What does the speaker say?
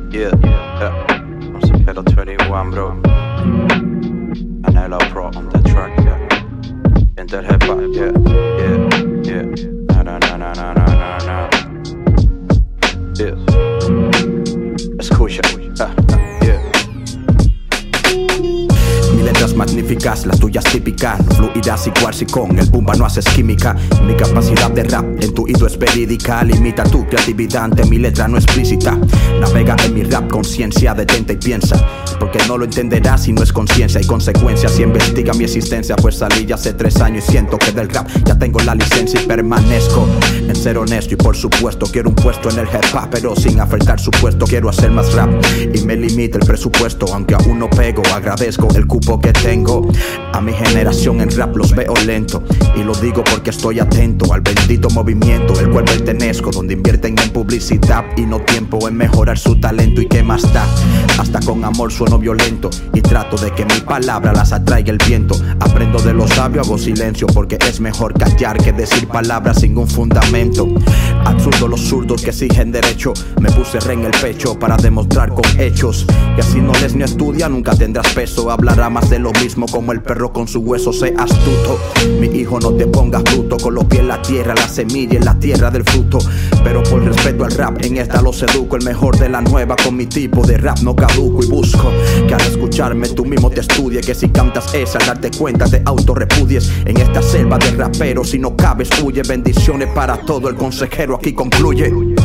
Yeah, I'm Sakelo 21, bro. And LL Pro on the track, yeah. Into hip hop, yeah. Na. Yeah. Escucha, yeah. Mi letras magníficas, las tuyas típicas. No fluirás igual si con el bumba no haces química. Mi capacidad de rap en tu oído es verídica. Limita tu creatividad ante mi letra no explícita. Navega en mi rap, conciencia, detente y piensa. Porque no lo entenderás si no es conciencia y consecuencias. Y investiga mi existencia, pues salí ya hace 3 años y siento que del rap ya tengo la licencia y permanezco en ser honesto. Y por supuesto quiero un puesto en el hip hop, pero sin afectar su puesto. Quiero hacer más rap y me limita el presupuesto. Aunque aún no pego, agradezco el cupo que tengo. A mi generación en rap los veo lento, y lo digo porque estoy atento al bendito movimiento el cual pertenezco, donde invierten en publicidad y no tiempo en mejorar su talento. Y qué más da, hasta con amor sueno violento y trato de que mi palabra las atraiga el viento. Aprendo de los sabios, hago silencio porque es mejor callar que decir palabras sin un fundamento. Absurdo los zurdos que exigen derecho, me puse re en el pecho para demostrar con hechos que si no lees ni estudias nunca tendrás peso. Hablará más de lo mismo como el perro con su hueso. Sé astuto, mi hijo, no te pongas bruto, con los pies en la tierra, la semilla en la tierra del fruto. Pero por respeto al rap en esta los educo, el mejor de la nueva, con mi tipo de rap no caduco. Y busco que al escucharme tú mismo te estudie, que si cantas esa al darte cuenta te autorrepudies. En esta selva de raperos si no cabes huye. Bendiciones para todo, el consejero aquí concluye.